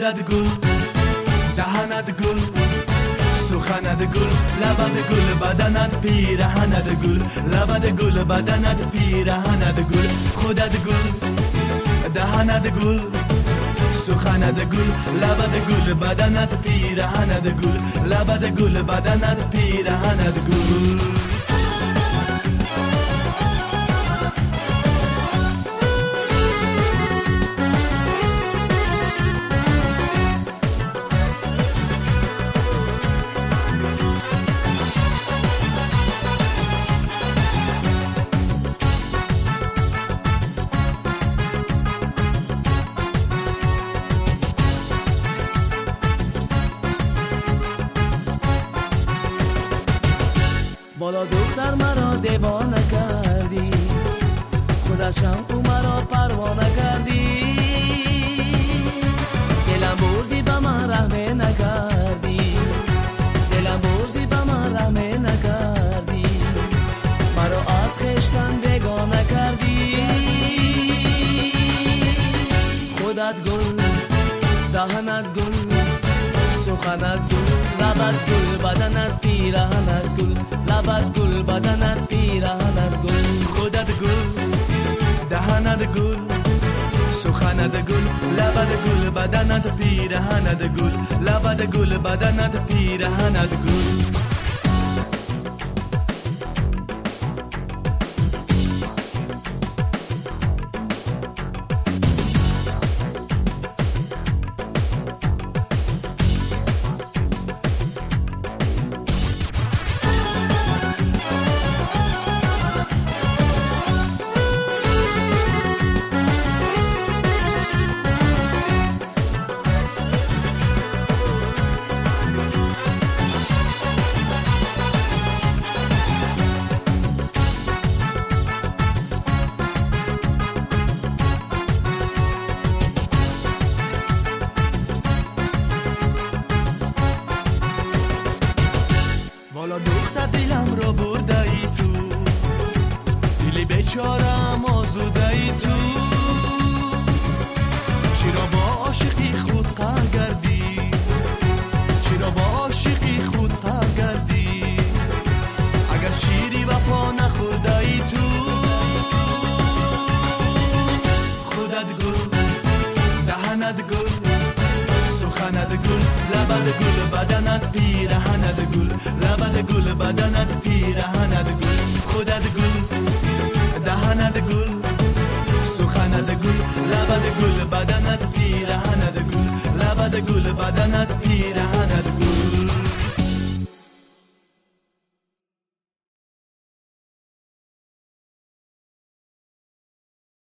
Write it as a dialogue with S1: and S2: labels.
S1: خودت گل، دهنت گل، سخنت گل، لبت گل، بدنت پیرهنت گل، لبت گل، بدنت پیرهنت گل، خودت گل، دهنت گل، سخنت گل، لبت گل، بدنت پیرهنت گل، لبت گل، بدنت پیرهنت گل.
S2: بالا دختر مرا دیوانه کردی، خودشم او مرا پروانه کردی، دلم بردی به من رحمه نکردی، دلم بردی به من رحمه نکردی، مرا از خویشتن بیگانه کردی. خودت گل، دهنت گل، سخنت گل، لبت گل، بدنت پیرهنت گل، لبت گل، بدنت پیرهنت گل.
S1: خودت گل، دهنت گل، سخنت گل، لبت گل، بدنت پیرهنت گل، لبت گل، بدنت پیرهنت گل. والا دختر دلم را برده ای تو، دلی بیچارم آزوده ای تو، چرا با عاشقی خود قهر کردی، چرا با عاشقی خود قهر کردی، اگر شیری وفا نخورده ای تو. خودت گل، دهنت گل، سخنت گل، لبت گل، بدنت پیرهنت گل، لبت گل، بدنت پیرهنت گل. خودت گل، دهنت گل، سخنت گل، لبت گل، بدنت پیرهنت گل، لبت گل، بدنت